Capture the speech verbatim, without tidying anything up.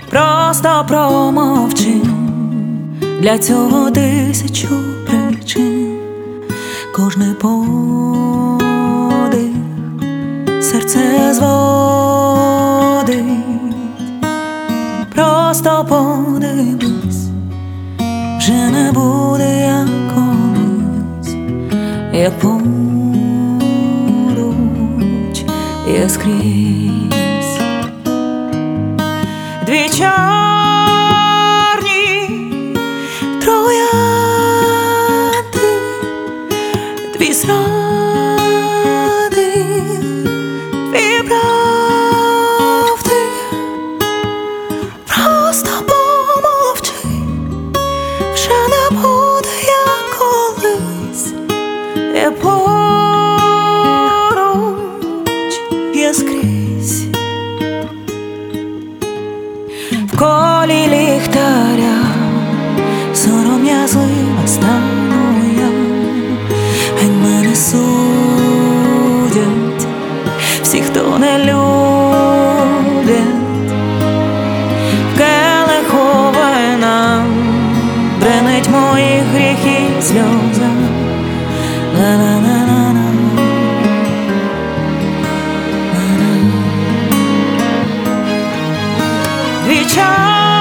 просто промовчи, для цього тисячу причин. Кожний подих серце зводить, просто подивись, вже не буде як колись, я поруч, я скрізь. Дві чорні троянди, дві зради, дві правди, просто помовчи, вже не буде як колись, я поруч, я скрізь. В колі ліхтаря сором'язлива стану я, хай мене судять всі, хто не любить. В келиху вина бренить моїх гріхів сльоза. Ла-ла-ла-ла-ла. Дві чорні